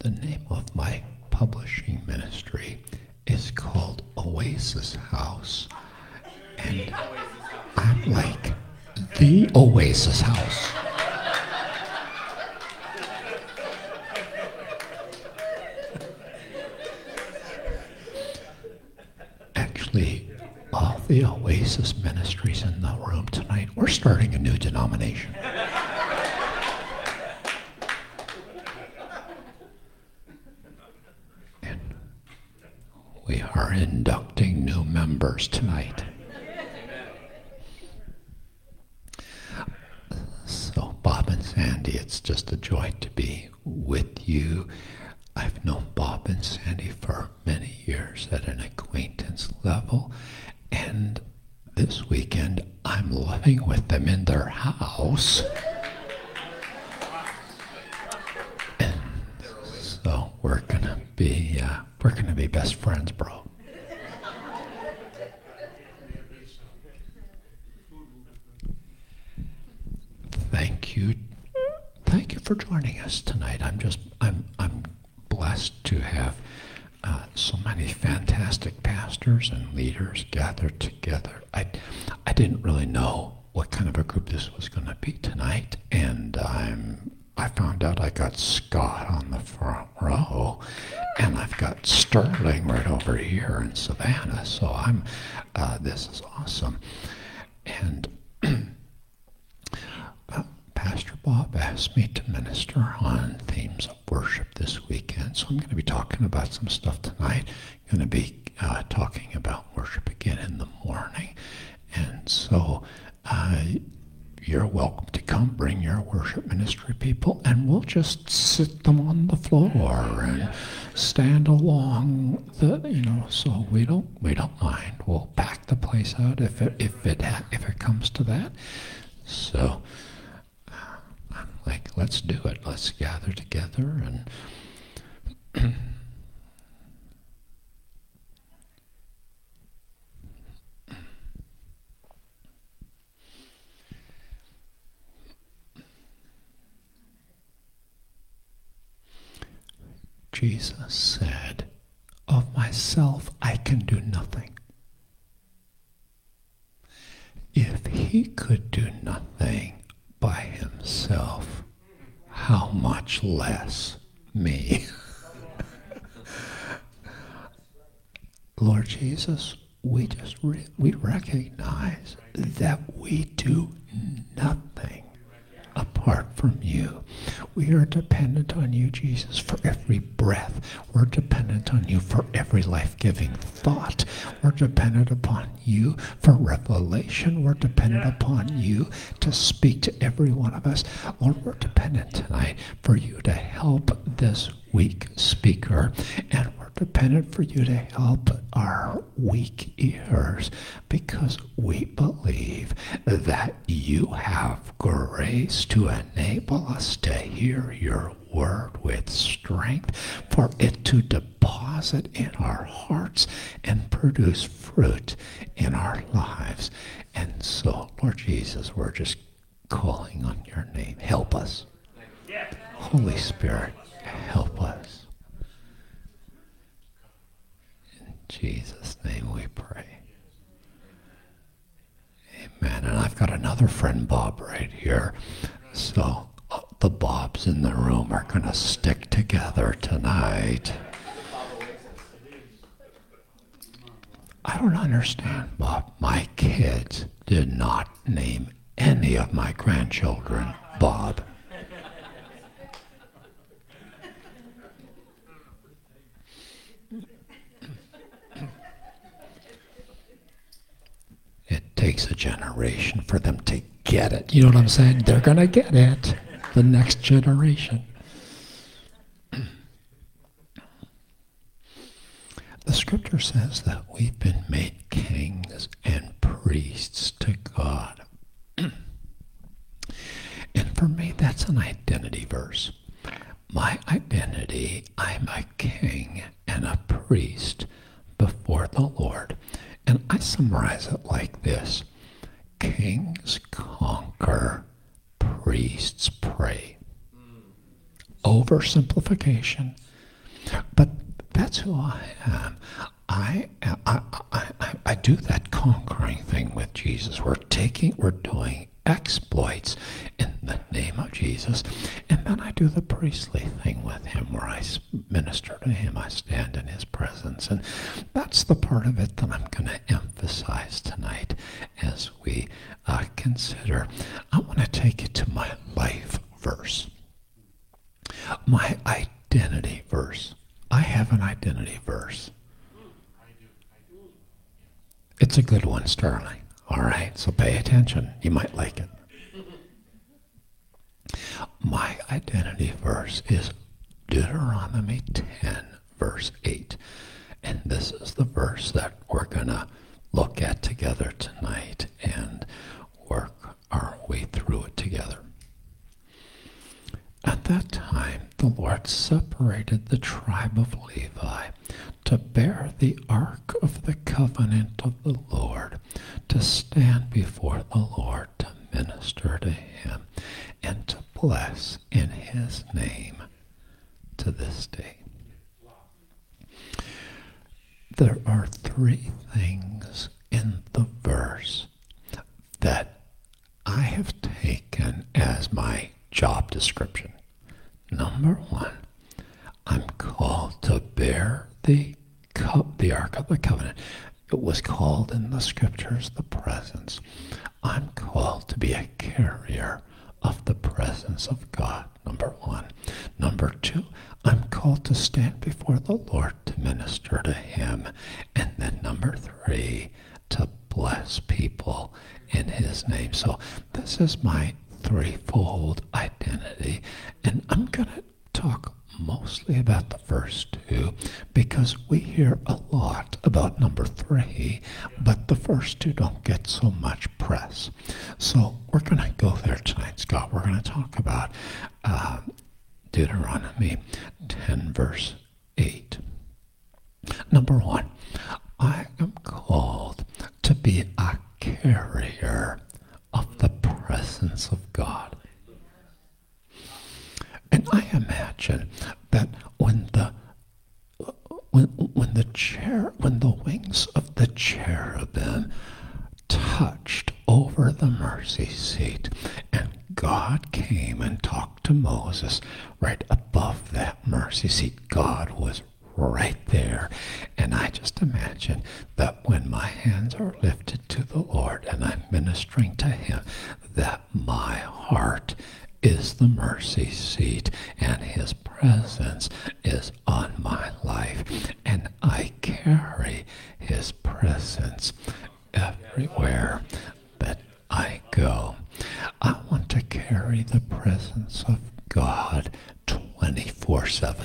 The name of my publishing ministry is called Oasis House. And I'm like, the Oasis House. Actually, all the Oasis ministries in the room tonight, we're starting a new denomination. And we are inducting new members tonight. So, Bob and Sandy, it's just a joy to be with you. I've known Bob and Sandy for many years at an acquaintance level, and this weekend I'm living with them in their house. And so we're gonna be best friends, bro. Thank you for joining us tonight. I'm blessed to have so many fantastic pastors and leaders gathered together. I didn't really know what kind of a group this was going to be tonight, and I found out I got Scott on the front row, and I've got Sterling right over here in Savannah. So this is awesome, and. Pastor Bob asked me to minister on themes of worship this weekend, so I'm going to be talking about some stuff tonight. I'm going to be talking about worship again in the morning, and so you're welcome to come, bring your worship ministry people, and we'll just sit them on the floor and stand along so we don't mind. We'll pack the place out if it comes to that. So. Like, let's do it. Let's gather together and Jesus said, "Of myself I can do nothing." If he could do nothing by himself, how much less me? Lord Jesus, we recognize that we do nothing apart from you. We are dependent on you, Jesus, for every breath. We're dependent on you for every life-giving thought. We're dependent upon you for revelation. We're dependent upon you to speak to every one of us. Lord, we're dependent tonight for you to help this weak speaker, and we're dependent for you to help our weak ears, because we believe that you have grace to enable us to hear your word with strength, for it to deposit in our hearts and produce fruit in our lives. And so, Lord Jesus, we're just calling on your name. Help us. Holy Spirit, help us. In Jesus' name we pray. Amen. And I've got another friend, Bob, right here. So the Bobs in the room are going to stick together tonight. I don't understand, Bob. My kids did not name any of my grandchildren Bob. It takes a generation for them to get it. You know what I'm saying? They're going to get it. The next generation. The scripture says that we've been made kings and priests to God. And for me, that's an identity verse. My identity, I'm a king and a priest before the Lord. And I summarize it like this: kings conquer, priests pray. Oversimplification, But that's who I am. I do that conquering thing with Jesus. We're doing exploits in the name of Jesus, and then I do the priestly thing with him where I minister to him, I stand in his presence, and that's the part of it that I'm going to emphasize tonight as we consider. I want to take you to my life verse, my identity verse. I have an identity verse. It's a good one, Sterling. All right, so pay attention. You might like it. My identity verse is Deuteronomy 10, verse 8. And this is the verse that we're going to look at together tonight and work our way through it together. At that time, the Lord separated the tribe of Levi to bear the ark of the covenant of the Lord, to stand before the Lord, to minister to him, and to bless in his name to this day. There are three things in the verse that I have taken as my job description. Number one, I'm called to bear the Ark of the Covenant. It was called in the scriptures the presence. I'm called to be a carrier of the presence of God, number one. Number two, I'm called to stand before the Lord to minister to him. And then number three, to bless people in his name. So this is my threefold identity, and I'm going to talk mostly about the first two because we hear a lot about number three, but the first two don't get so much press. So we're going to go there tonight, Scott. We're going to talk about Deuteronomy 10, verse 8. Number one, I am called to be a carrier of the presence of God. And I imagine that when the wings of the cherubim touched over the mercy seat, and God came and talked to Moses right above that mercy seat, God was right there. And I just imagine that when my hands are lifted to the Lord and I'm ministering to him, that my heart is the mercy seat and his presence is on my life, and I carry his presence everywhere that I go. I want to carry the presence of God 24/7.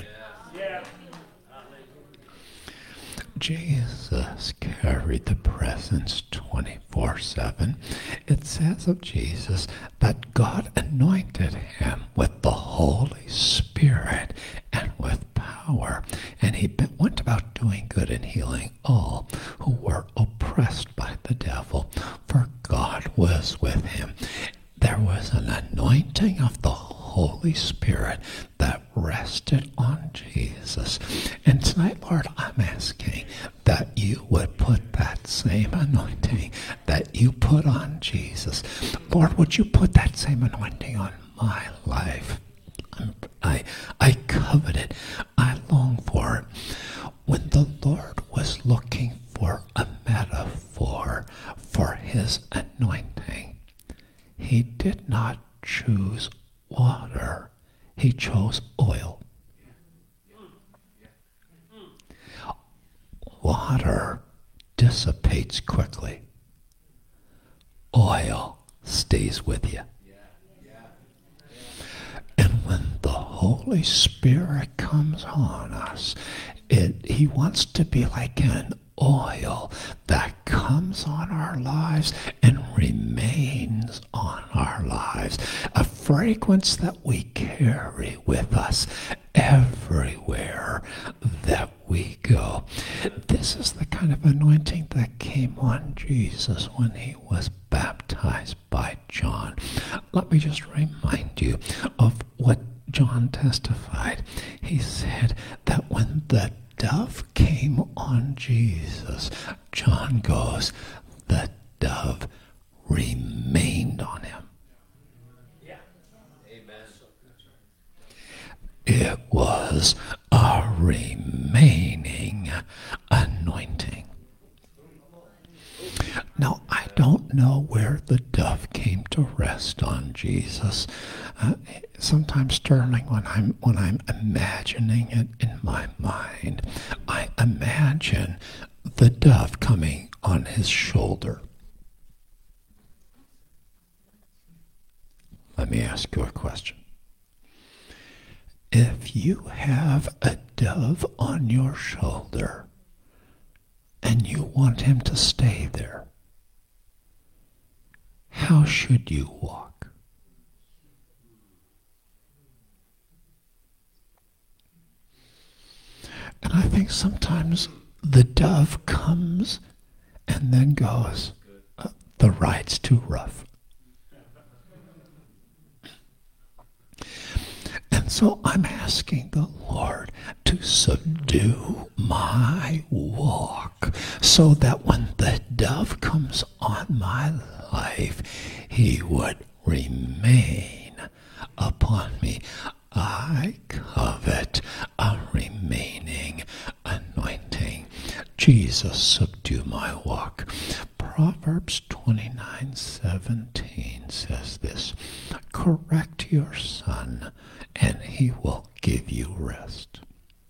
Jesus carried the presence 24/7. It says of Jesus that God anointed him with the Holy Spirit and with power, and he went about doing good and healing all who were oppressed by the devil, for God was with him. There was an anointing of the Holy Spirit that rested on Jesus. And tonight, Lord, I'm asking that you would put that same anointing that you put on Jesus. Lord, would you put that same anointing on my life? I covet it. I long for it. When the Lord was looking for a metaphor for his anointing, he did not choose water. He chose oil. Water dissipates quickly. Oil stays with you. And when the Holy Spirit comes on us, he wants to be like an oil that comes on our lives and remains on our lives. A fragrance that we carry with us everywhere that we go. This is the kind of anointing that came on Jesus when he was baptized by John. Let me just remind you of what John testified. He said that when the dove came on Jesus, John goes, the dove remained on him. Yeah. Amen. It was a remaining anointing. Now, I don't know where the dove came to rest on Jesus. Sometimes, Sterling, when I'm imagining it in my mind, I imagine the dove coming on his shoulder. Let me ask you a question. If you have a dove on your shoulder and you want him to stay there, how should you walk? And I think sometimes the dove comes and then goes, the ride's too rough. And so I'm asking the Lord to subdue my walk so that when the dove comes on my life, he would remain upon me. I covet a remaining anointing. Jesus, subdue my walk. Proverbs 29:17 says this, correct your son, and he will give you rest.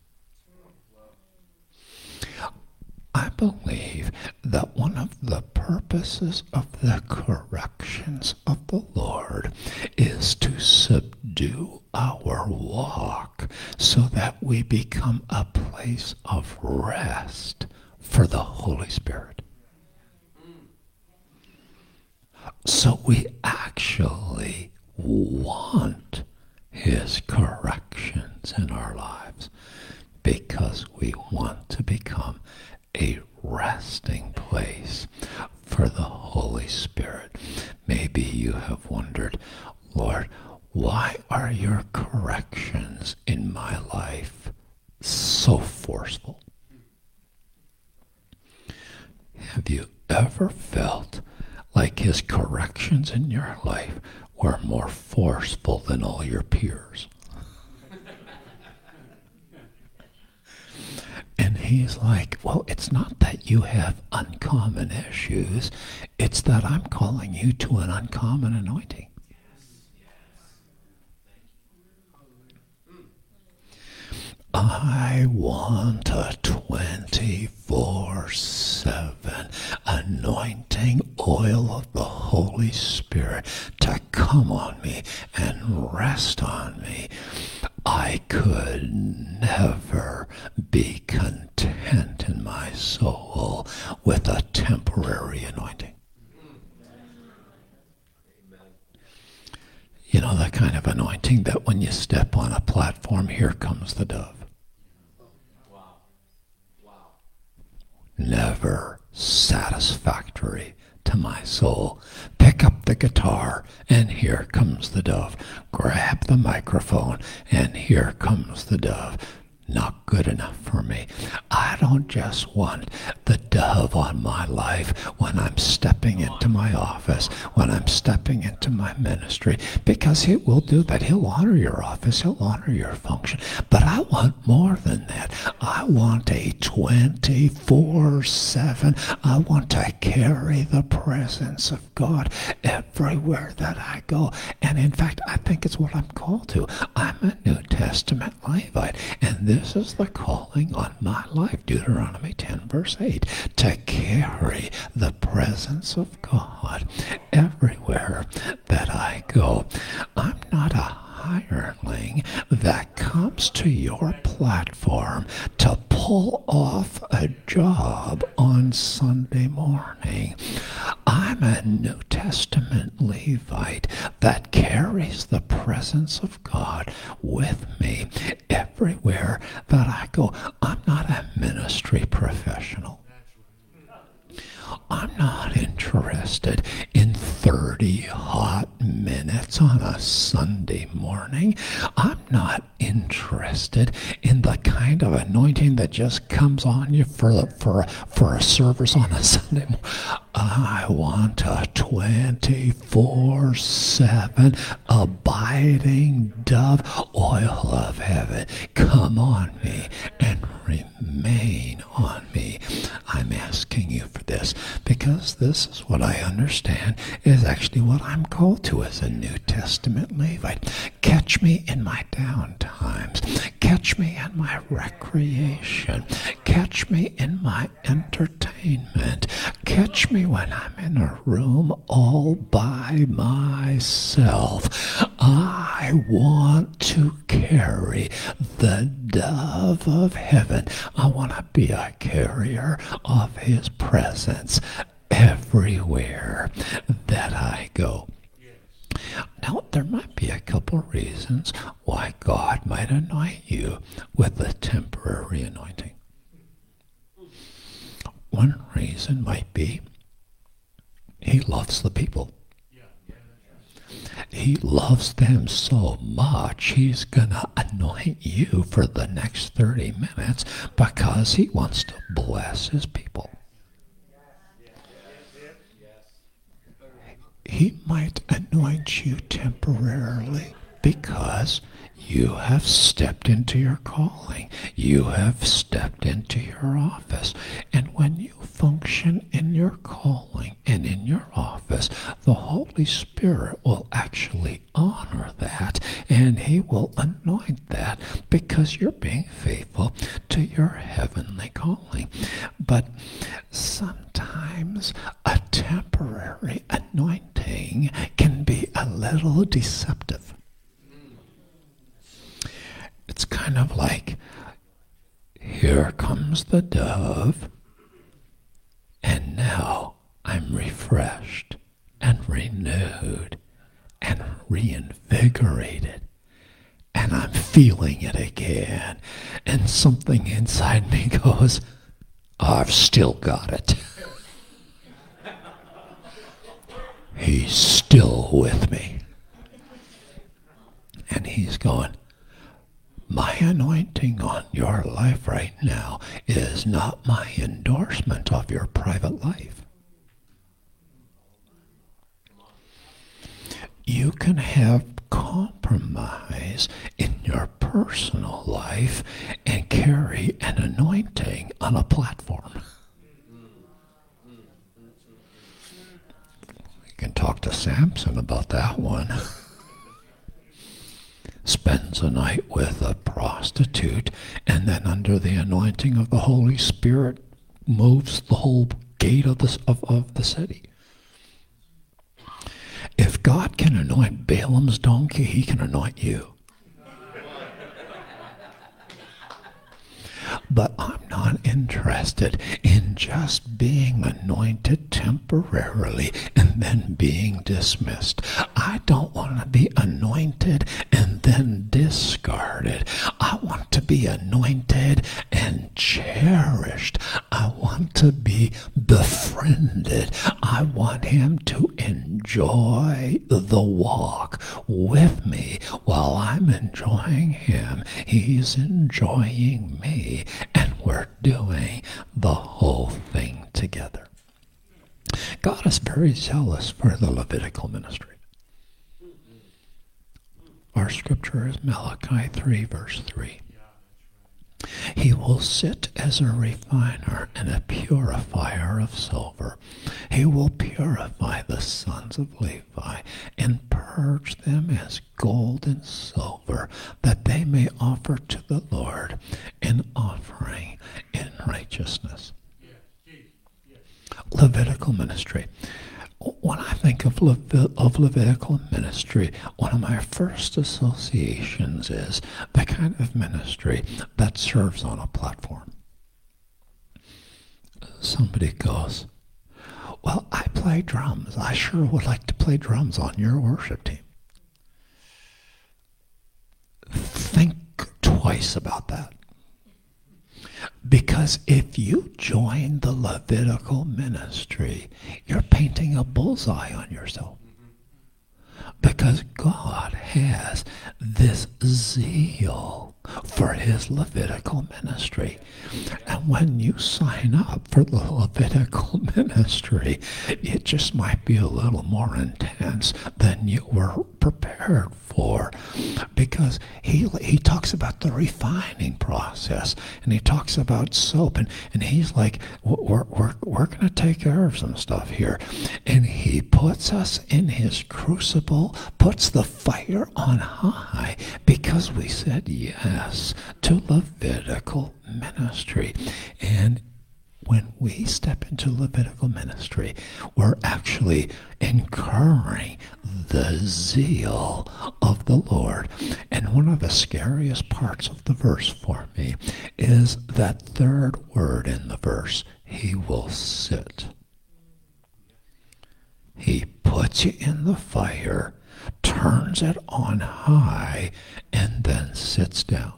I believe that one of the purposes of the corrections of the Lord is to subdue our walk so that we become a place of rest for the Holy Spirit. So we actually want his corrections in our lives because we want to become a resting place for the Holy Spirit. Maybe you have wondered, Lord, why are your corrections in my life so forceful? Have you ever felt like his corrections in your life were more forceful than all your peers? And he's like, well, it's not that you have uncommon issues. It's that I'm calling you to an uncommon anointing. I want a 24/7 anointing oil of the Holy Spirit to come on me and rest on me. I could never be content in my soul with a temporary anointing. You know, that kind of anointing that when you step on a platform, here comes the dove. Never satisfactory to my soul. Pick up the guitar, and here comes the dove. Grab the microphone, and here comes the dove. Not good enough for me. I don't just want the dove on my life when I'm stepping into my office, when I'm stepping into my ministry, because he will do that. He'll honor your office. He'll honor your function. But I want more than that. I want a 24/7. I want to carry the presence of God everywhere that I go. And in fact, I think it's what I'm called to. I'm a New Testament Levite, and this is the calling on my life, Deuteronomy 10:8, to carry the presence of God everywhere that I go. I'm not a hireling that comes to your platform to pull off a job on Sunday morning. I'm a New Testament Levite that carries the presence of God with me everywhere that I go. I'm not a ministry professional. I'm not interested in 30 hot minutes on a Sunday morning. I'm not interested in the kind of anointing that just comes on you for a service on a Sunday morning. I want a 24/7 abiding dove oil of heaven come on me and remain on me. I'm asking you for this because this is what I understand is actually what I'm called to as a New Testament Levite. Catch me in my down times. Catch me in my recreation. Catch me in my entertainment. Catch me when I'm in a room all by myself. I want to carry the dove of heaven. I want to be a carrier of his presence everywhere that I go. Now, there might be a couple reasons why God might anoint you with a temporary anointing. One reason might be he loves the people. He loves them so much, he's going to anoint you for the next 30 minutes because he wants to bless his people. He might anoint you temporarily because you have stepped into your calling. You have stepped into your office. And when you function in your calling and in your office, the Holy Spirit will actually honor that, and he will anoint that because you're being faithful to your heavenly calling. But sometimes a temporary anointing can be a little deceptive. It's kind of like, here comes the dove, and now I'm refreshed and renewed and reinvigorated, and I'm feeling it again, and something inside me goes, I've still got it. He's still with me. And he's going, my anointing on your life right now is not my endorsement of your private life. You can have compromise in your personal life and carry an anointing on a platform. You can talk to Samson about that one. Spends a night with a prostitute, and then under the anointing of the Holy Spirit moves the whole gate of the city. If God can anoint Balaam's donkey, he can anoint you. But I'm not interested in just being anointed temporarily and then being dismissed. I don't want to be anointed and then discarded. I want to be anointed and cherished. I want to be befriended. I want him to enjoy the walk with me while I'm enjoying him. He's enjoying me. And we're doing the whole thing together. God is very zealous for the Levitical ministry. Our scripture is Malachi 3, verse 3. He will sit as a refiner and a purifier of silver. He will purify the sons of Levi and purge them as gold and silver, that they may offer to the Lord an offering in righteousness. Levitical ministry. When I think of Levitical ministry, one of my first associations is the kind of ministry that serves on a platform. Somebody goes, well, I play drums. I sure would like to play drums on your worship team. Think twice about that. Because if you join the Levitical ministry, you're painting a bullseye on yourself. because God has this zeal for his Levitical ministry. And when you sign up for the Levitical ministry, it just might be a little more intense than you were prepared for, because he talks about the refining process, and he talks about soap, and he's like, we're going to take care of some stuff here. And he puts us in his crucible, puts the fire on high, because we said yes to Levitical ministry. And when we step into Levitical ministry, we're actually incurring the zeal of the Lord. And one of the scariest parts of the verse for me is that third word in the verse, he will sit. He puts you in the fire, turns it on high, and then sits down.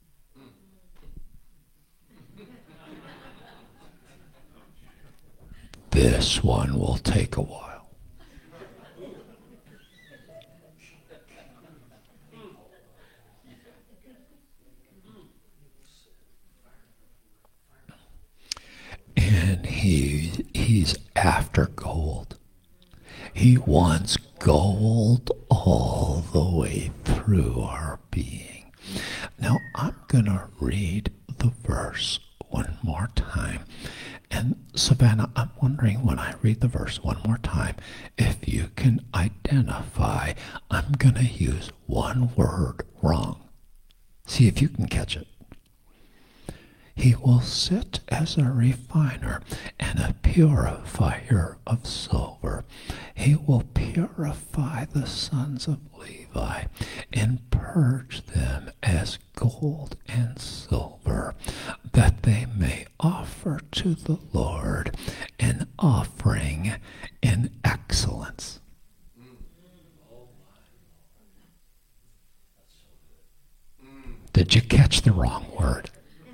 This one will take a while. And he's after gold. He wants gold all the way through our being. Now, I'm going to read the verse one more time. And Savannah, I'm wondering, when I read the verse one more time, if you can identify, I'm going to use one word wrong. See if you can catch it. He will sit as a refiner and a purifier of silver. He will purify the sons of Levi and purge them as gold and silver, that they may offer to the Lord an offering in excellence. Did you catch the wrong word?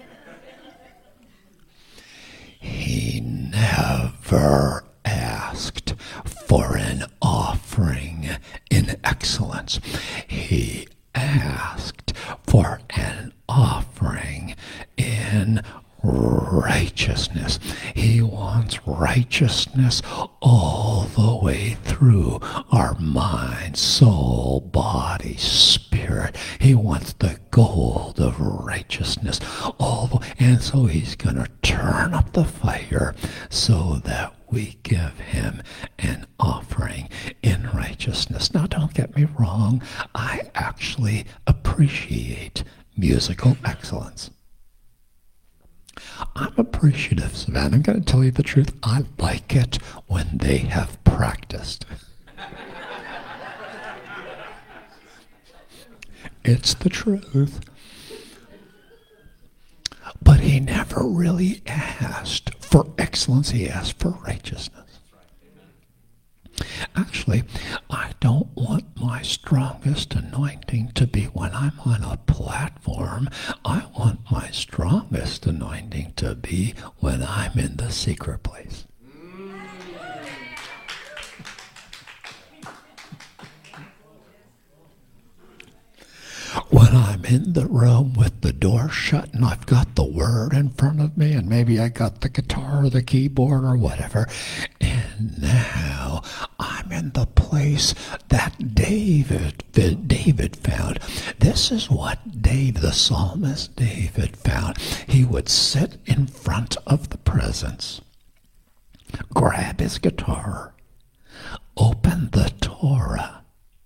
He never asked for an offering in excellence. He asked for an offering in righteousness. He wants righteousness all the way through our mind, soul, body, spirit. He wants the gold of righteousness and so he's going to turn up the fire so that we give him an offering in righteousness. Now, don't get me wrong. I actually appreciate musical excellence. I'm appreciative, Savannah. I'm going to tell you the truth. I like it when they have practiced. It's the truth. But he never really asked for excellence. He asked for righteousness. Actually, I don't want my strongest anointing to be when I'm on a platform. I want my strongest anointing to be when I'm in the secret place. When I'm in the room with the door shut and I've got the word in front of me, and maybe I got the guitar or the keyboard or whatever, and now I'm in the place that David found. This is what the psalmist David found. He would sit in front of the presence, grab his guitar, open the Torah,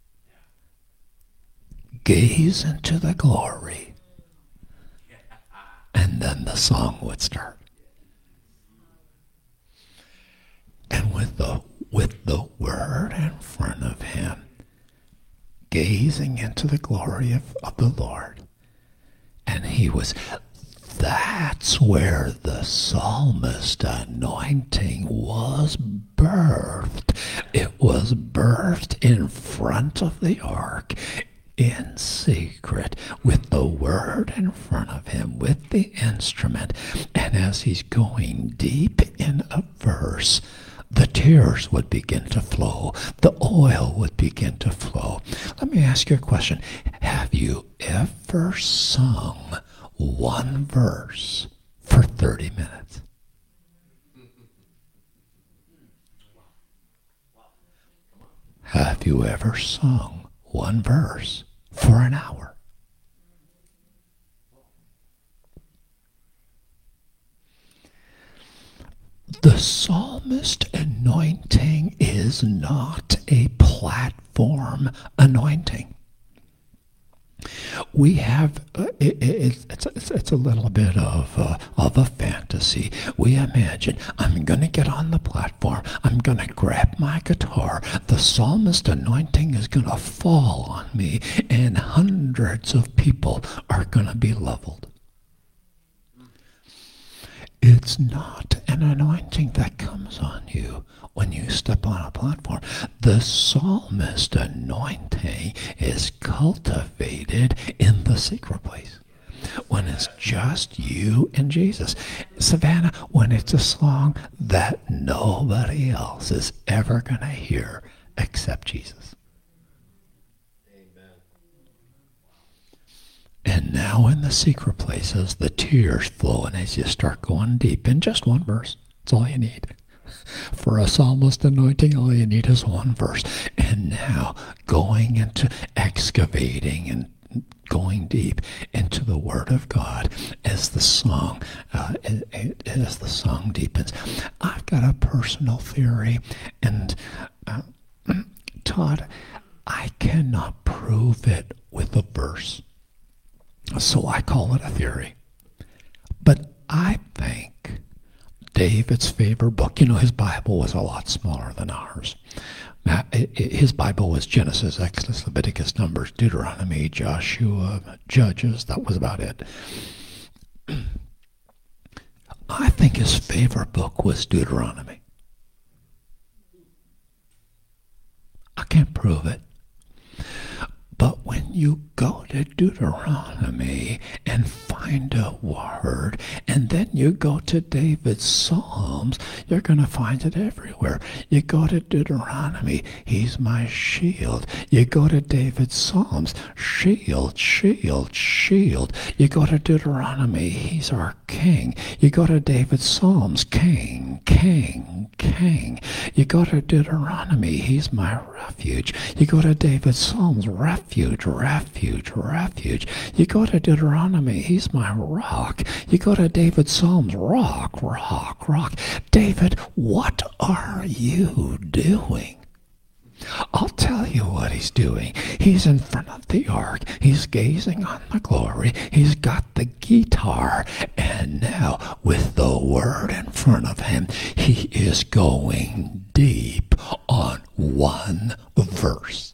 gaze into the glory, and then the song would start. And with the word in front of him, gazing into the glory of the Lord, and that's where the psalmist anointing was birthed. It was birthed in front of the ark, in secret, with the word in front of him, with the instrument. And as he's going deep in a verse, the tears would begin to flow. The oil would begin to flow. Let me ask you a question. Have you ever sung one verse for 30 minutes? Have you ever sung one verse for an hour? The psalmist anointing is not a platform anointing. We have, it's a little bit of a fantasy. We imagine, I'm going to get on the platform, I'm going to grab my guitar, the psalmist anointing is going to fall on me, and hundreds of people are going to be leveled. It's not an anointing that comes on you when you step on a platform. The psalmist anointing is cultivated in the secret place, when it's just you and Jesus. Savannah, when it's a song that nobody else is ever going to hear except Jesus. And now in the secret places, the tears flow, and as you start going deep in just one verse, that's all you need. For a psalmist anointing, all you need is one verse. And now going into excavating and going deep into the Word of God as the song deepens. I've got a personal theory, and Todd, I cannot prove it with a verse. So I call it a theory. But I think David's favorite book, his Bible was a lot smaller than ours. His Bible was Genesis, Exodus, Leviticus, Numbers, Deuteronomy, Joshua, Judges. That was about it. I think his favorite book was Deuteronomy. I can't prove it. But when you go to Deuteronomy and find a word, and then you go to David's Psalms, you're going to find it everywhere. You go to Deuteronomy, he's my shield. You go to David's Psalms, shield, shield, shield. You go to Deuteronomy, he's our king. You go to David's Psalms, king, king, king. You go to Deuteronomy, he's my refuge. You go to David's Psalms, refuge, refuge, refuge. You go to Deuteronomy, he's my rock. You go to David's Psalms, rock, rock, rock. David, what are you doing? I'll tell you what he's doing. He's in front of the ark. He's gazing on the glory. He's got the guitar. And now, with the word in front of him, he is going deep on one verse.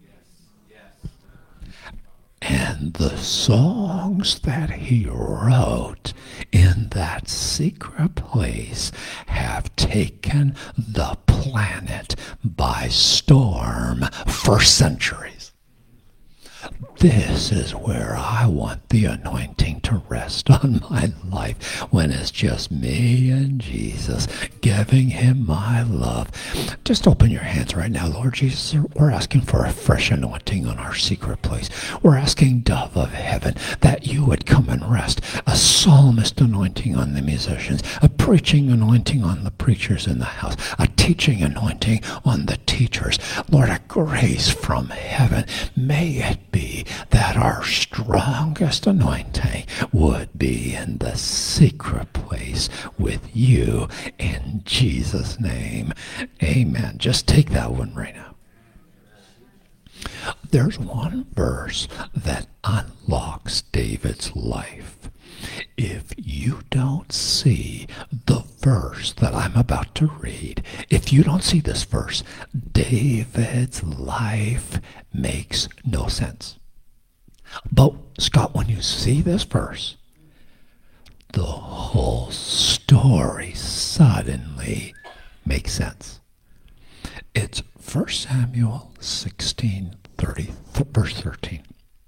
And the songs that he wrote in that secret place have taken the planet by storm for centuries. This is where I want the anointing to rest on my life, when it's just me and Jesus, giving him my love. Just open your hands right now, Lord Jesus. We're asking for a fresh anointing on our secret place. We're asking, Dove of Heaven, that you would come and rest. A psalmist anointing on the musicians, a preaching anointing on the preachers in the house, a teaching anointing on the teachers. Lord, a grace from heaven. May it be that our strongest anointing would be in the secret place with you, in Jesus' name. Amen. Just take that one right now. There's one verse that unlocks David's life. If you don't see the verse that I'm about to read, if you don't see this verse, David's life makes no sense. But, Scott, when you see this verse, the whole story suddenly makes sense. It's 1 Samuel 16:30, verse 13.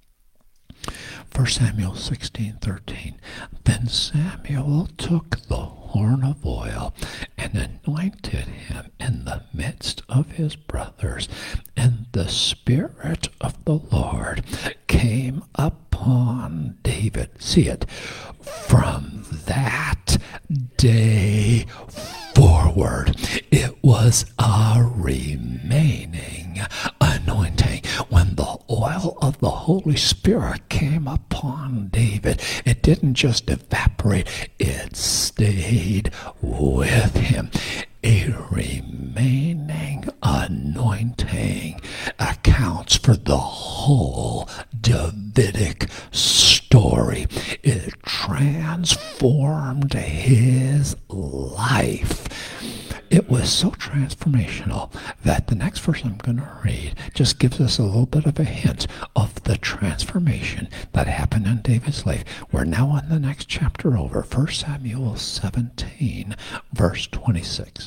1 Samuel 16:13. Then Samuel took the horn of oil and anointed him in the midst of his brothers. And the Spirit of the Lord came upon David. See it. From that day forward, it was a remaining anointing. When the oil of the Holy Spirit came upon David, it didn't just evaporate, it stayed with him. A remaining anointing accounts for the whole Davidic story. It transformed his life. It was so transformational that the next verse I'm going to read just gives us a little bit of a hint of the transformation that happened in David's life. We're now on the next chapter over, 1 Samuel 17, verse 26.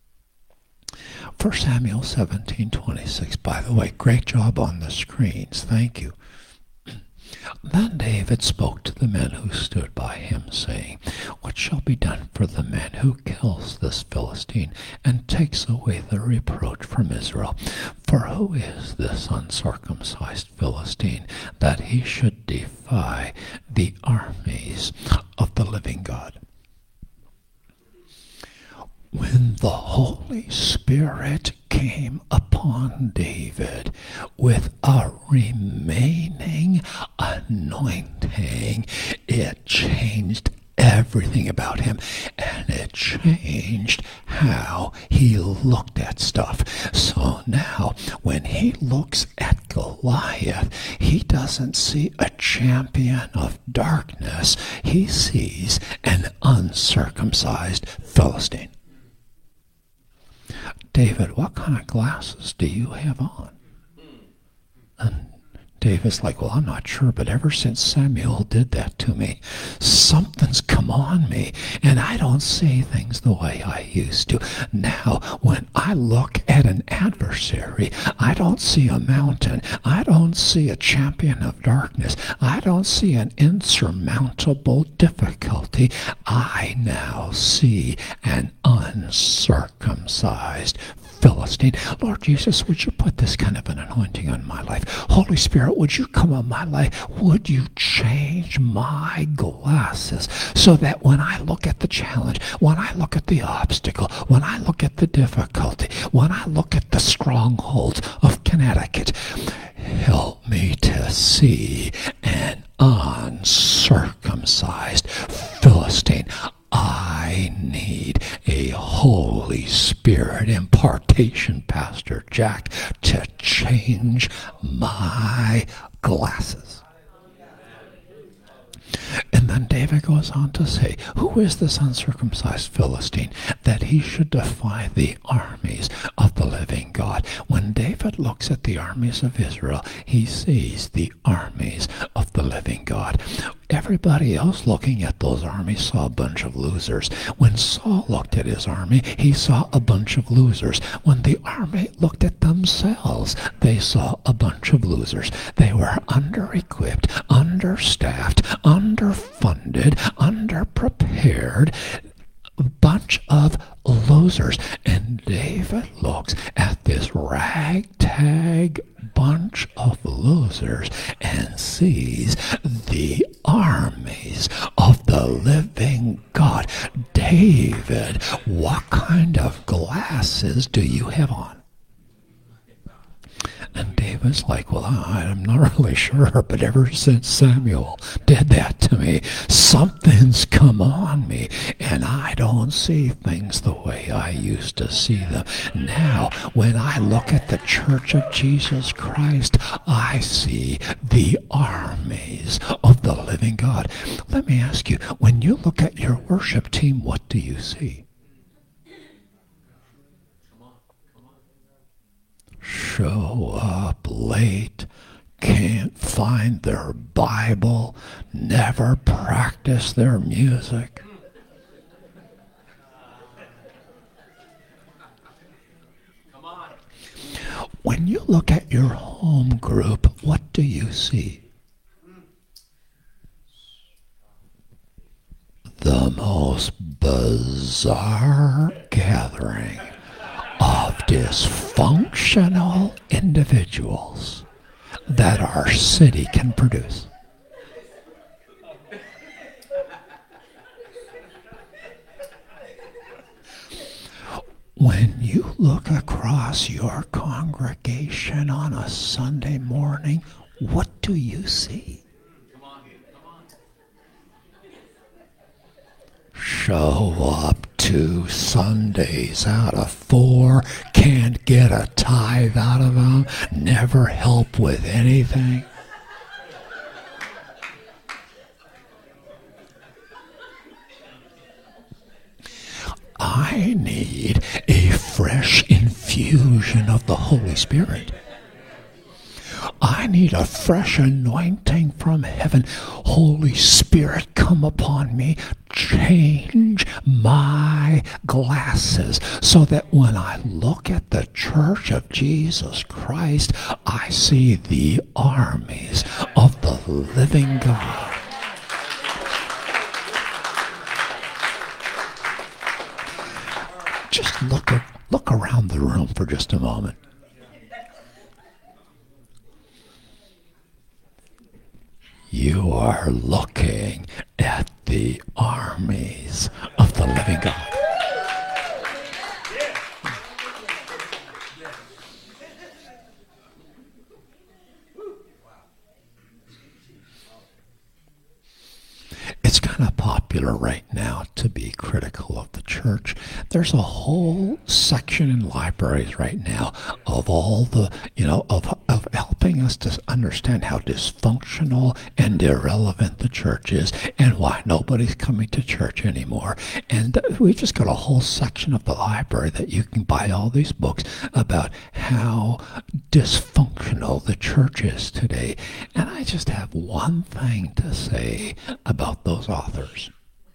1 Samuel 17:26. By the way, great job on the screens. Thank you. Then David spoke to the men who stood by him, saying, What shall be done for the man who kills this Philistine and takes away the reproach from Israel? For who is this uncircumcised Philistine that he should defy the armies of the living God? When the Holy Spirit came upon David with a remaining anointing, it changed everything about him, and it changed how he looked at stuff. So now, when he looks at Goliath, he doesn't see a champion of darkness. He sees an uncircumcised Philistine. David, what kind of glasses do you have on? And David's like, well, I'm not sure, but ever since Samuel did that to me, something's come on me, and I don't see things the way I used to. Now, when I look at an adversary, I don't see a mountain. I don't see a champion of darkness. I don't see an insurmountable difficulty. I now see an uncircumcised Philistine. Lord Jesus, would you put this kind of an anointing on my life? Holy Spirit, would you come on my life? Would you change my glasses so that when I look at the challenge, when I look at the obstacle, when I look at the difficulty, when I look at the strongholds of Connecticut, help me to see an uncircumcised Philistine. I need a Holy Spirit impartation, Pastor Jack, to change my glasses. And then David goes on to say, who is this uncircumcised Philistine that he should defy the armies of the living God? When David looks at the armies of Israel, he sees the armies of the living God. Everybody else looking at those armies saw a bunch of losers. When Saul looked at his army, he saw a bunch of losers. When the army looked at themselves, they saw a bunch of losers. They were under-equipped, understaffed, underfunded, underprepared, a bunch of losers. And David looks at this ragtag bunch of losers and sees the armies of the living God. David, what kind of glasses do you have on? And David's like, well, I'm not really sure, but ever since Samuel did that to me, something's come on me, and I don't see things the way I used to see them. Now, when I look at the Church of Jesus Christ, I see the armies of the living God. Let me ask you, when you look at your worship team, what do you see? Show up late, can't find their Bible, never practice their music. Come on. When you look at your home group, what do you see? The most bizarre gathering of dysfunctional individuals that our city can produce. When you look across your congregation on a Sunday morning, what do you see? Show up 2 Sundays out of 4, can't get a tithe out of them, never help with anything. I need a fresh infusion of the Holy Spirit. I need a fresh anointing from heaven. Holy Spirit, come upon me. Change my glasses so that when I look at the Church of Jesus Christ, I see the armies of the living God. Just look around the room for just a moment. You are looking at the armies of the living God. It's kind of popular right now to be critical of the church. There's a whole section in libraries right now of all the, of helping us to understand how dysfunctional and irrelevant the church is and why nobody's coming to church anymore. And we just got a whole section of the library that you can buy all these books about how dysfunctional the church is today. And I just have one thing to say about those authors.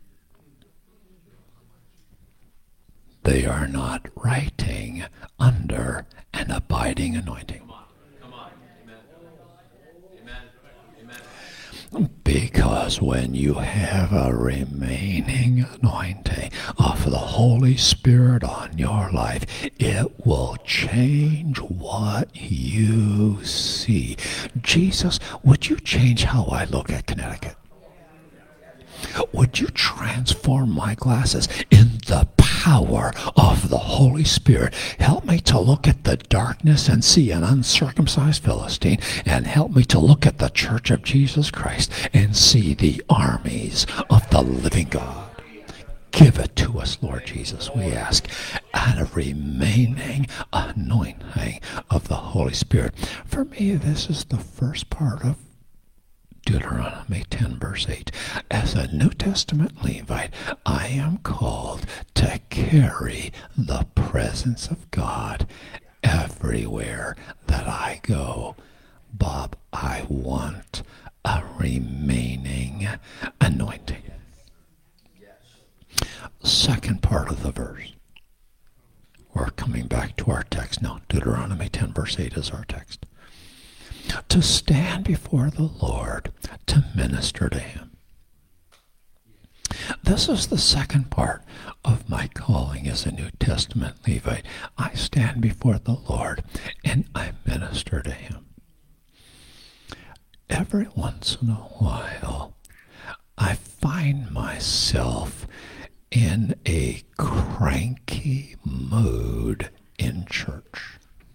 They are not writing under an abiding anointing. Come on. Amen. Because when you have a remaining anointing of the Holy Spirit on your life, it will change what you see. Jesus, would you change how I look at Connecticut? Would you transform my glasses in the power of the Holy Spirit? Help me to look at the darkness and see an uncircumcised Philistine, and help me to look at the Church of Jesus Christ and see the armies of the living God. Give it to us, Lord Jesus, we ask, and a remaining anointing of the Holy Spirit. For me, this is the first part of Deuteronomy 10, verse 8. As a New Testament Levite, I am called to carry the presence of God everywhere that I go. Bob, I want a remaining anointing. Second part of the verse. We're coming back to our text now. Deuteronomy 10, verse 8 is our text. To stand before the Lord, to minister to him. This is the second part of my calling as a New Testament Levite. I stand before the Lord and I minister to him. Every once in a while, I find myself in a cranky mood in church.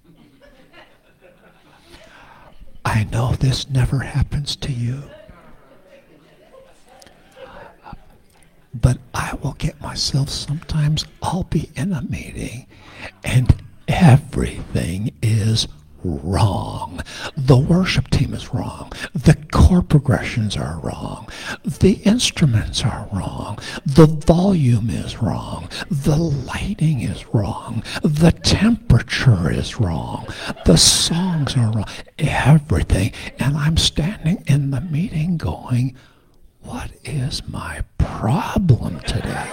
I know this never happens to you, but I will get myself, sometimes I'll be in a meeting and everything is wrong. The worship team is wrong. The chord progressions are wrong. The instruments are wrong. The volume is wrong. The lighting is wrong. The temperature is wrong. The songs are wrong. Everything. And I'm standing in the meeting going, what is my problem today?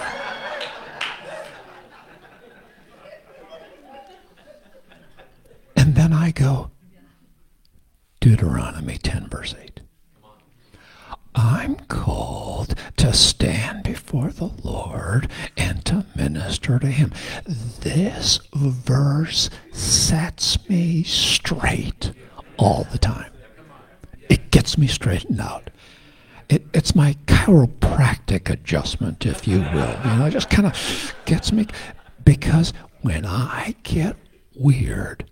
And then I go, Deuteronomy 10, verse 8. I'm called to stand before before the Lord and to minister to him. This verse sets me straight all the time. It gets me straightened out. It's my chiropractic adjustment, if you will. It just kind of gets me, because when I get weird,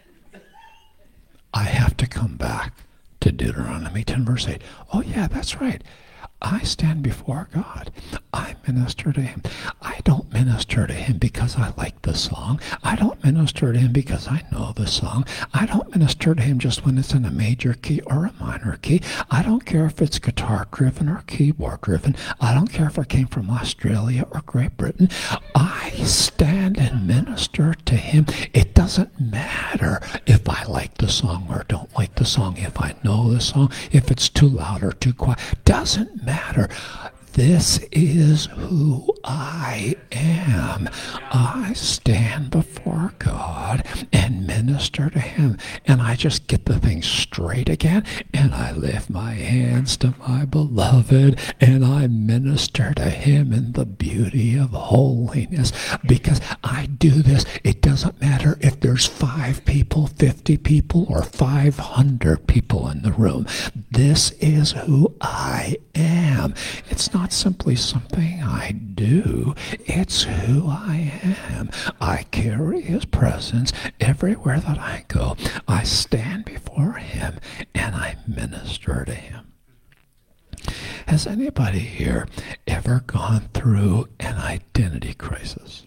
I have to come back to Deuteronomy 10, verse 8. Oh, yeah, that's right. I stand before God. I minister to him. I don't minister to him because I like the song. I don't minister to him because I know the song. I don't minister to him just when it's in a major key or a minor key. I don't care if it's guitar-driven or keyboard-driven. I don't care if it came from Australia or Great Britain. I stand and minister to him. It doesn't matter if I like the song or don't like the song, if I know the song, if it's too loud or too quiet. Doesn't matter. This is who I am. I stand before God and minister to him. And I just get the thing straight again. And I lift my hands to my beloved. And I minister to him in the beauty of holiness. Because I do this. It doesn't matter if there's 5 people, 50 people, or 500 people in the room. This is who I am. It's not simply something I do. It's who I am. I carry his presence everywhere that I go. I stand before him and I minister to him. Has anybody here ever gone through an identity crisis?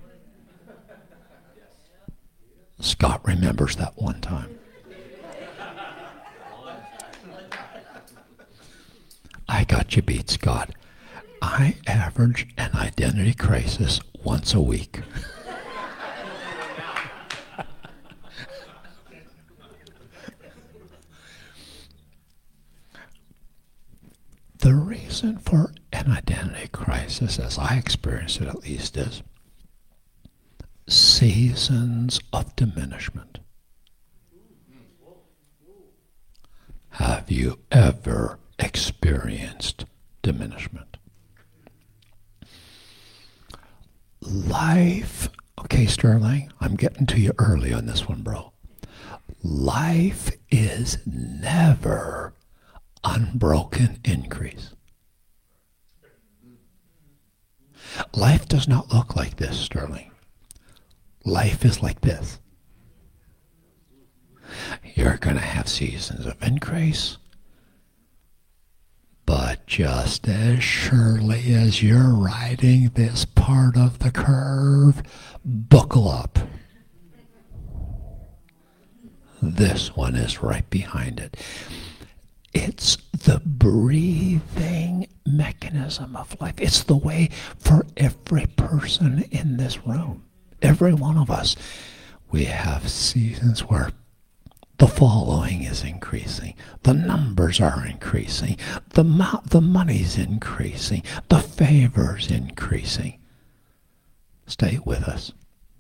Scott remembers that one time. I got you beat, Scott. I average an identity crisis once a week. The reason for an identity crisis, as I experience it at least, is seasons of diminishment. Have you ever experienced diminishment? Life, okay, Sterling, I'm getting to you early on this one, bro. Life is never unbroken increase. Life does not look like this, Sterling. Life is like this. You're going to have seasons of increase, but just as surely as you're riding this part of the curve, buckle up. This one is right behind it. It's the breathing mechanism of life. It's the way for every person in this room. Every one of us. We have seasons where the following is increasing. The numbers are increasing. The money's increasing. The favor's increasing. Stay with us.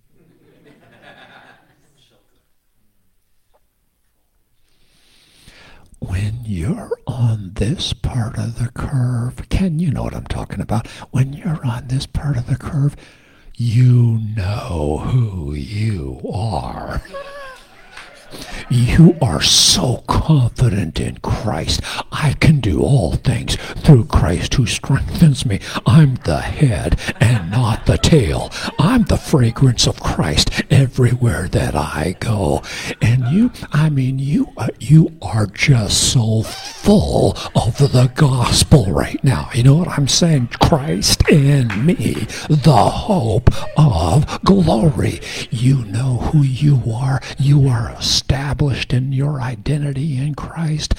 When you're on this part of the curve, Ken, you know what I'm talking about. When you're on this part of the curve, you know who you are. You are so confident in Christ. I can do all things through Christ who strengthens me. I'm the head and not the tail. I'm the fragrance of Christ everywhere that I go. And you are just so full of the gospel right now. You know what I'm saying? Christ in me, the hope of glory. You know who you are. You are established in your identity in Christ,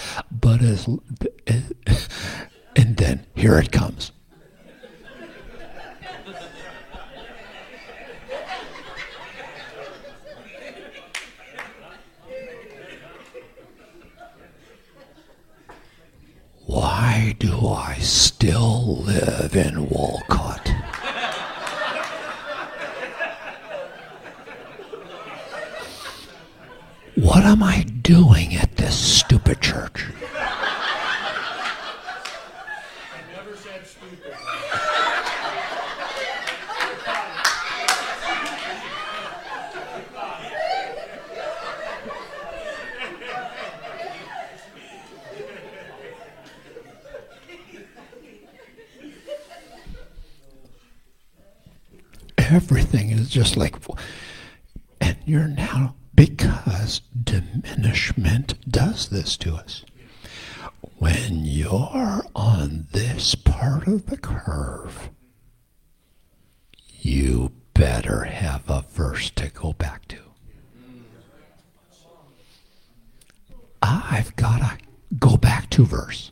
and then here it comes. Why do I still live in Walcott? What am I doing at this stupid church? I never said stupid. everything is just like, and you're now, because diminishment does this to us. When you're on this part of the curve, you better have a verse to go back to. I've got to go back to verse.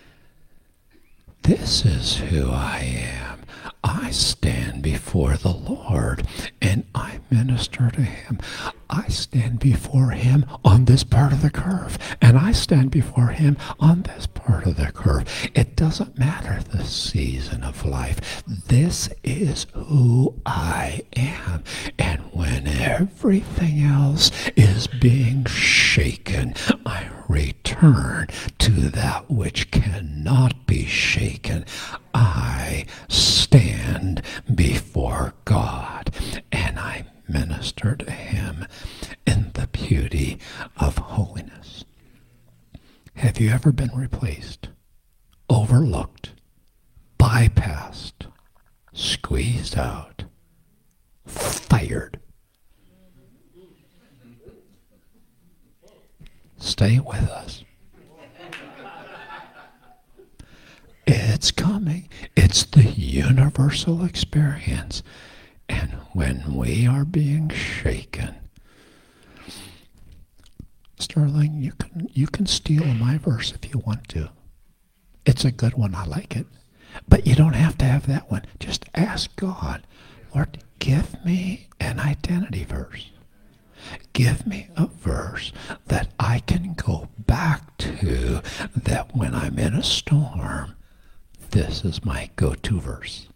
This is who I am. I stand before the Lord and I minister to him. I stand before him on this part of the curve, and I stand before him on this part of the curve. It doesn't matter the season of life. This is who I am. And when everything else is being shaken, I return to that which cannot be shaken. I stand before God and I minister to him in the beauty of holiness. Have you ever been replaced, overlooked, bypassed, squeezed out, fired? Stay with us. It's coming. It's the universal experience. And when we are being shaken, Sterling, you can steal my verse if you want to. It's a good one. I like it. But you don't have to have that one. Just ask God, Lord, give me an identity verse. Give me a verse that I can go back to, that when I'm in a storm, this is my go-to verse.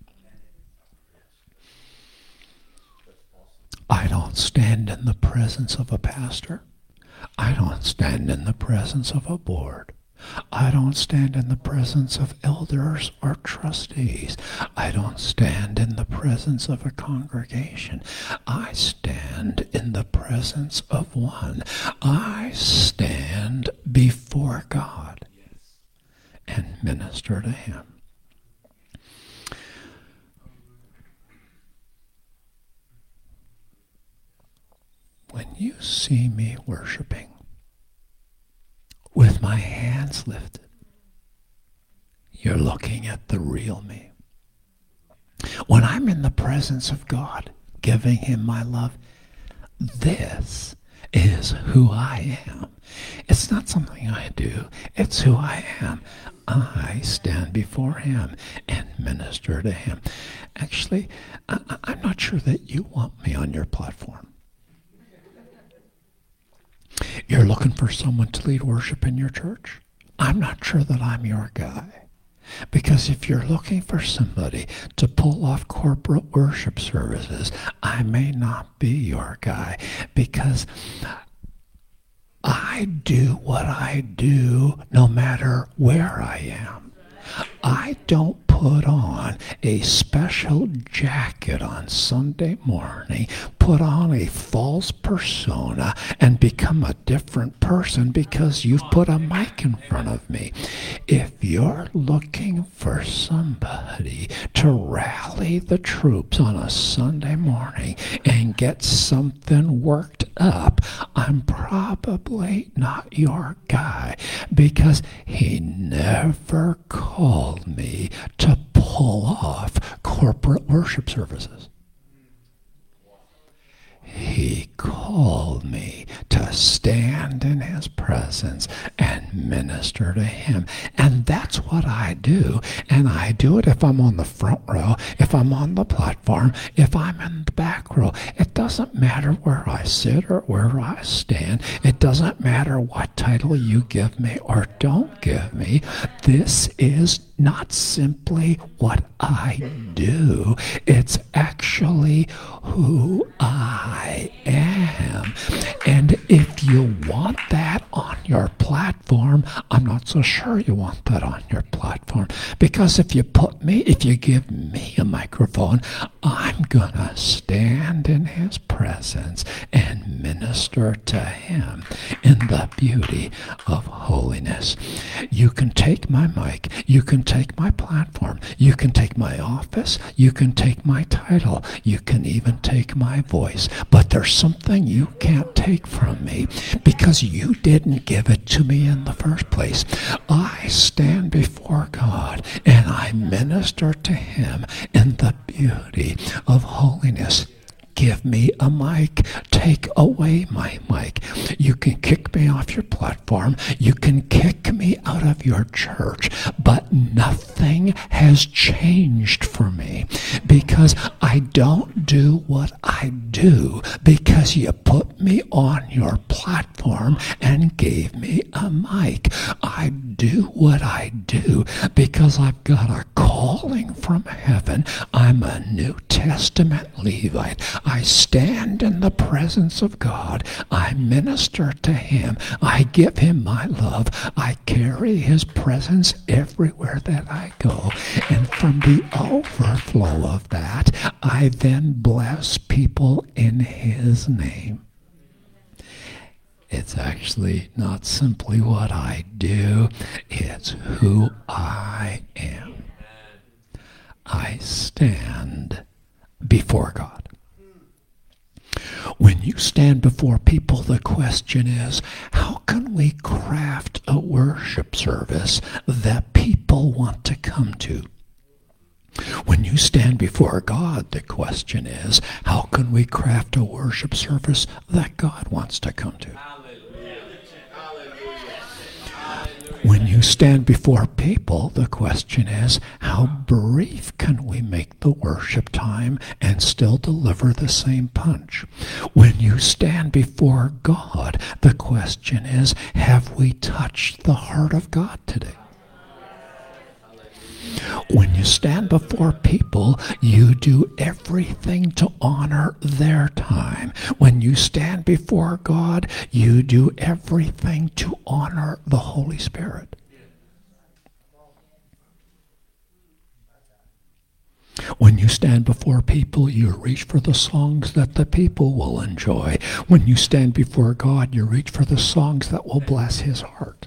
I don't stand in the presence of a pastor. I don't stand in the presence of a board. I don't stand in the presence of elders or trustees. I don't stand in the presence of a congregation. I stand in the presence of one. I stand before God and minister to him. When you see me worshiping with my hands lifted, you're looking at the real me. When I'm in the presence of God, giving him my love, this is who I am. It's not something I do. It's who I am. I stand before him and minister to him. Actually, I'm not sure that you want me on your platform. You're looking for someone to lead worship in your church? I'm not sure that I'm your guy. Because if you're looking for somebody to pull off corporate worship services, I may not be your guy. Because I do what I do no matter where I am. I don't put on a special jacket on Sunday morning, put on a false persona, and become a different person because you've put a mic in front of me. If you're looking for somebody to rally the troops on a Sunday morning and get something worked up, I'm probably not your guy, because he never called me to pull off corporate worship services. He called me to stand in his presence and minister to him. And that's what I do. And I do it if I'm on the front row, if I'm on the platform, if I'm in the back row. It doesn't matter where I sit or where I stand. It doesn't matter what title you give me or don't give me. This is not simply what I do. It's actually who I am. And if you want that on your platform, platform, I'm not so sure you want that on your platform. Because if you give me a microphone, I'm going to stand in his presence and minister to him in the beauty of holiness. You can take my mic, you can take my platform, you can take my office, you can take my title, you can even take my voice, but there's something you can't take from me because you didn't give it to me in the first place. I stand before God and I minister to him in the beauty of holiness. Give me a mic. Take away my mic. You can kick me off your platform. You can kick me out of your church. But nothing has changed for me because I don't do what I do because you put me on your platform and gave me a mic. I do what I do because I've got a calling from heaven. I'm a New Testament Levite. I stand in the presence of God. I minister to him. I give him my love. I carry his presence everywhere that I go. And from the overflow of that, I then bless people in his name. It's actually not simply what I do, it's who I am. I stand before God. When you stand before people, the question is, how can we craft a worship service that people want to come to? When you stand before God, the question is, how can we craft a worship service that God wants to come to? When you stand before people, the question is, how brief can we make the worship time and still deliver the same punch? When you stand before God, the question is, have we touched the heart of God today? When you stand before people, you do everything to honor their time. When you stand before God, you do everything to honor the Holy Spirit. When you stand before people, you reach for the songs that the people will enjoy. When you stand before God, you reach for the songs that will bless his heart.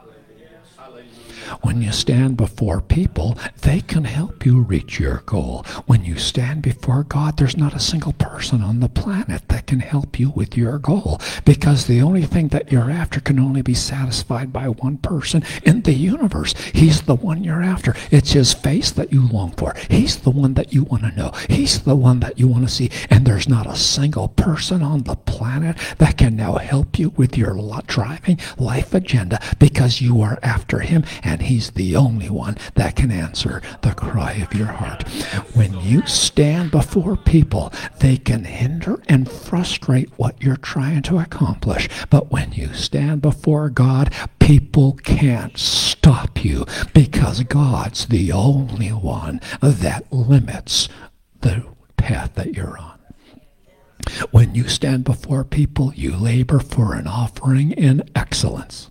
When you stand before people, they can help you reach your goal. When you stand before God, there's not a single person on the planet that can help you with your goal, because the only thing that you're after can only be satisfied by one person in the universe. He's the one you're after. It's his face that you long for. He's the one that you want to know. He's the one that you want to see. And there's not a single person on the planet that can now help you with your driving life agenda, because you are after him, and he's the only one that can answer the cry of your heart. When you stand before people, they can hinder and frustrate what you're trying to accomplish. But when you stand before God, people can't stop you, because God's the only one that limits the path that you're on. When you stand before people, you labor for an offering in excellence.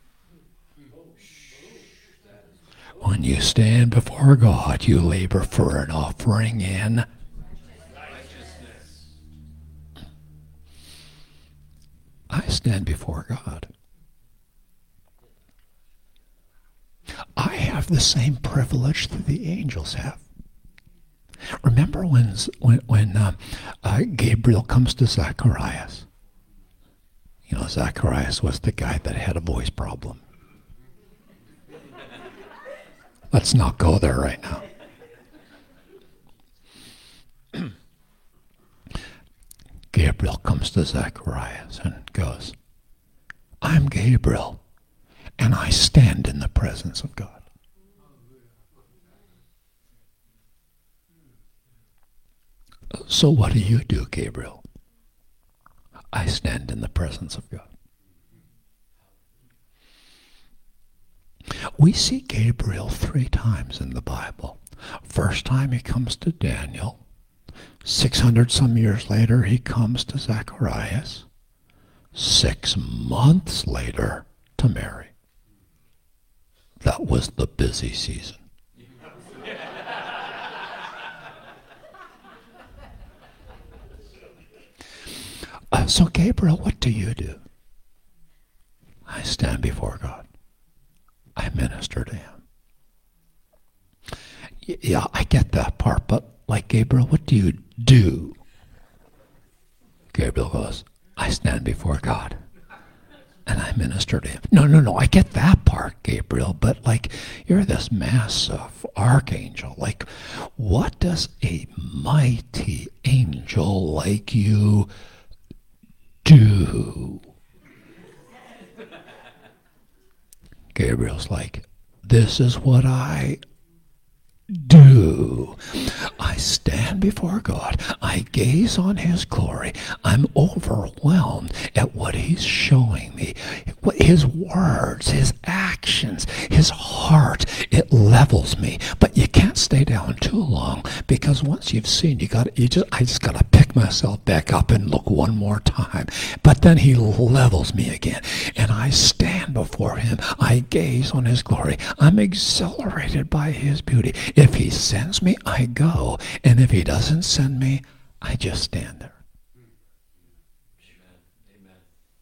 When you stand before God, you labor for an offering in righteousness. I stand before God. I have the same privilege that the angels have. Remember when Gabriel comes to Zacharias? You know, Zacharias was the guy that had a voice problem. Let's not go there right now. Gabriel comes to Zacharias and goes, I'm Gabriel, and I stand in the presence of God. So what do you do, Gabriel? I stand in the presence of God. We see Gabriel 3 times in the Bible. First time he comes to Daniel. 600 some years later, he comes to Zacharias. 6 months later, to Mary. That was the busy season. So Gabriel, what do? I stand before God. I minister to him. Yeah, I get that part, but like Gabriel, what do you do? Gabriel goes, I stand before God and I minister to him. No, I get that part, Gabriel, but like you're this massive archangel. Like, what does a mighty angel like you do? Gabriel's like, this is what I do. I stand before God. I gaze on his glory. I'm overwhelmed at what he's showing me. His words, his actions, his heart, it levels me. But you can't stay down too long, because once you've seen, I just gotta pick myself back up and look one more time. But then he levels me again, and I stand before him. I gaze on his glory. I'm exhilarated by his beauty. If he sends me, I go. And if he doesn't send me, I just stand there. Amen.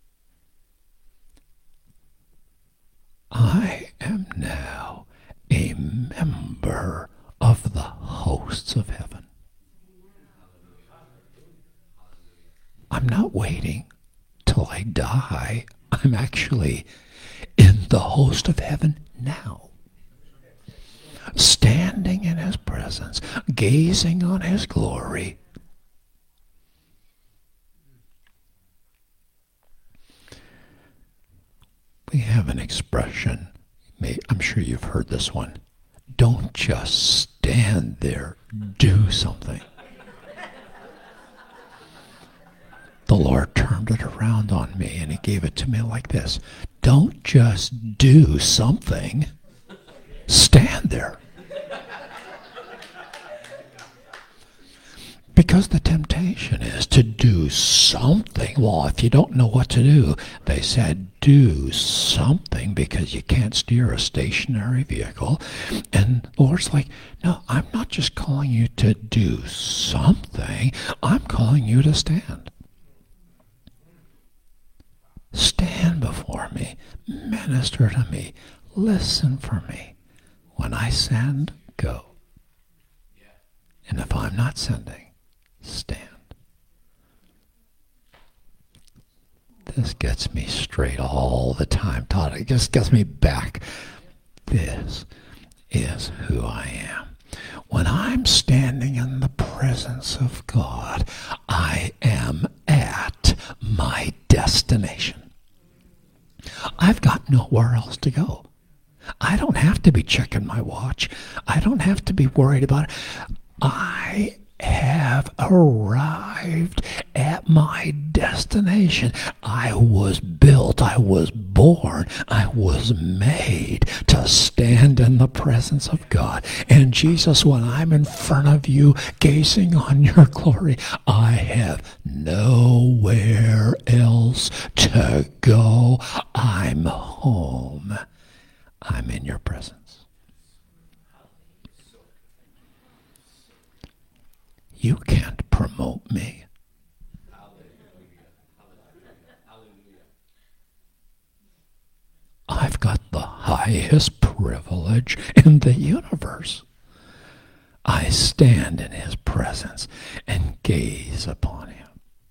I am now a member of the hosts of heaven. I'm not waiting till I die. I'm actually in the host of heaven now. Standing in his presence, gazing on his glory. We have an expression, I'm sure you've heard this one. Don't just stand there, do something. The Lord turned it around on me and he gave it to me like this. Don't just do something, stand there. Because the temptation is to do something. Well, if you don't know what to do, they said do something, because you can't steer a stationary vehicle. And the Lord's like, no, I'm not just calling you to do something. I'm calling you to stand. Stand before me. Minister to me. Listen for me. When I send, go. And if I'm not sending, stand. This gets me straight all the time, Todd. It just gets me back. This is who I am. When I'm standing in the presence of God, I am at my destination. I've got nowhere else to go. I don't have to be checking my watch. I don't have to be worried about it. I have arrived at my destination. I was built, I was born, I was made to stand in the presence of God. And Jesus, when I'm in front of you, gazing on your glory, I have nowhere else to go. I'm home. I'm in your presence. You can't promote me. I've got the highest privilege in the universe. I stand in his presence and gaze upon him.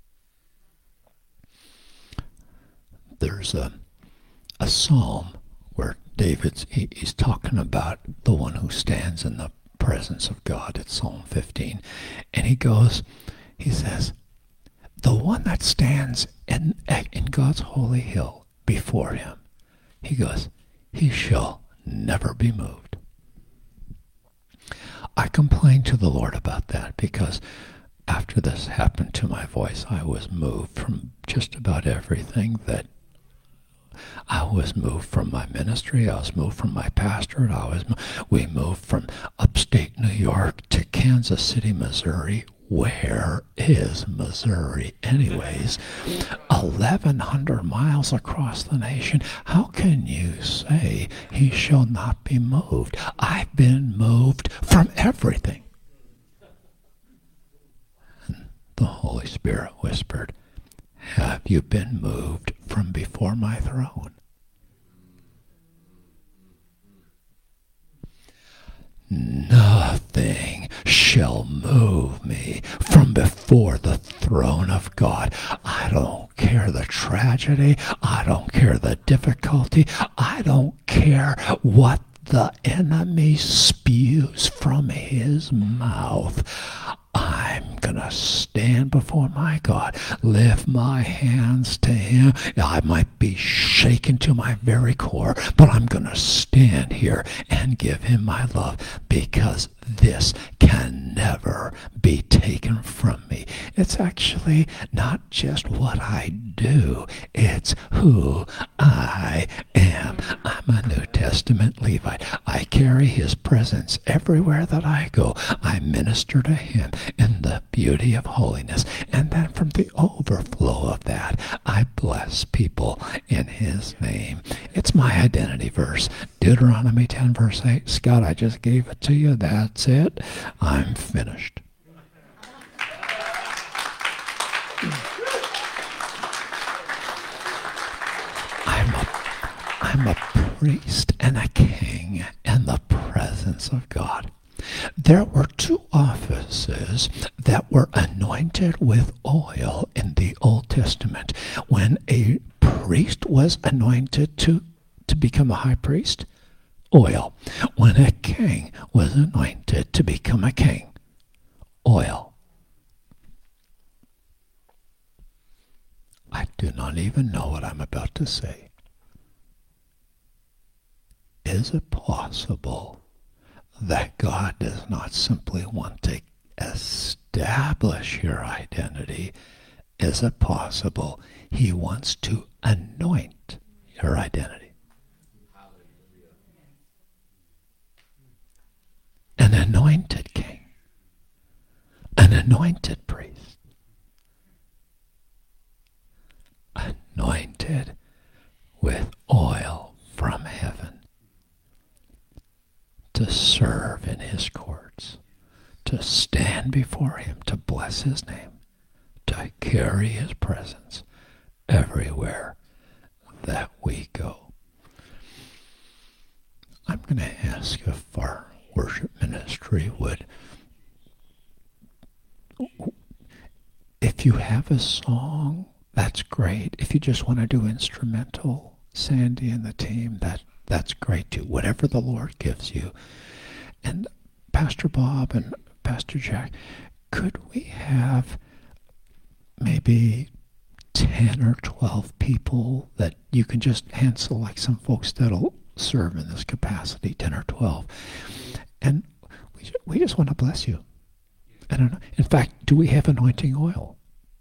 There's a psalm where he's talking about the one who stands in the presence of God. It's Psalm 15. And he says, the one that stands in God's holy hill before him, he goes, he shall never be moved. I complained to the Lord about that, because after this happened to my voice, I was moved from just about everything that I was moved from my ministry. I was moved from my pastorate. We moved from upstate New York to Kansas City, Missouri. Where is Missouri anyways? 1,100 miles across the nation. How can you say he shall not be moved? I've been moved from everything. And the Holy Spirit whispered, have you been moved from before my throne? Nothing shall move me from before the throne of God. I don't care the tragedy. I don't care the difficulty. I don't care what the enemy spews from his mouth. I'm going to stand before my God, lift my hands to him. I might be shaken to my very core, but I'm going to stand here and give him my love, because this can never be taken from me. It's actually not just what I do, it's who I am. I'm a New Testament Levite. I carry his presence everywhere that I go. I minister to him in the beauty of holiness. And then from the overflow of that, I bless people in his name. It's my identity verse. Deuteronomy 10 verse 8. Scott, I just gave it to you. That's it. I'm finished. I'm a priest and a king in the presence of God. There were two offices that were anointed with oil in the Old Testament. When a priest was anointed to become a high priest, oil. When a king was anointed to become a king, oil. I do not even know what I'm about to say. Is it possible that God does not simply want to establish your identity? Is it possible he wants to anoint your identity? An anointed king, an anointed priest, anointed with oil from heaven, to serve in his courts, to stand before him, to bless his name, to carry his presence everywhere that we go. I'm going to ask if our worship ministry would, if you have a song, that's great. If you just want to do instrumental, Sandy and the team, that's great too. Whatever the Lord gives you. And Pastor Bob and Pastor Jack, could we have maybe 10 or 12 people that you can just hand select some folks that'll serve in this capacity, 10 or 12. And we just want to bless you. I don't know. In fact, do we have anointing oil?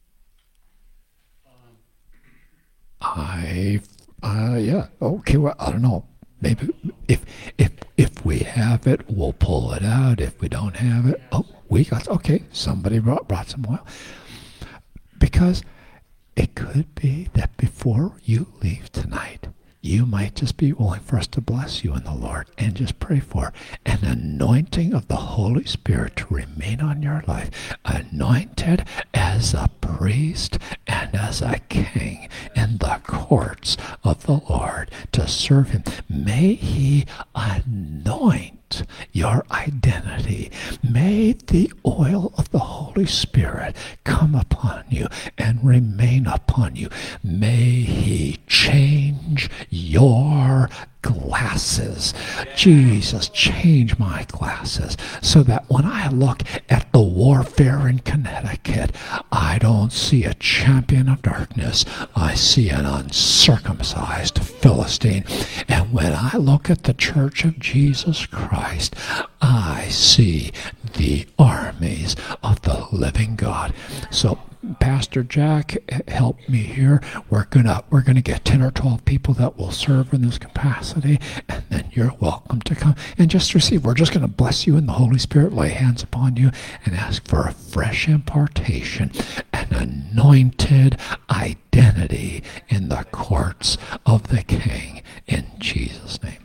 Yeah. Okay, well, I don't know. Maybe if we have it, we'll pull it out. If we don't have it, okay, somebody brought some oil. Because it could be that before you leave tonight, you might just be willing for us to bless you in the Lord and just pray for an anointing of the Holy Spirit to remain on your life, anointed as a priest and as a king in the courts of the Lord to serve him. May he anoint your identity. May the oil of the Holy Spirit come upon you and remain upon you. May he change your glasses. Jesus, change my glasses so that when I look at the warfare in Connecticut, I don't see a champion of darkness. I see an uncircumcised Philistine. And when I look at the Church of Jesus Christ, I see the armies of the living God. So Pastor Jack helped me here. We're gonna get 10 or 12 people that will serve in this capacity, and then you're welcome to come and just receive. We're just gonna bless you in the Holy Spirit, lay hands upon you, and ask for a fresh impartation, an anointed identity in the courts of the King, in Jesus' name.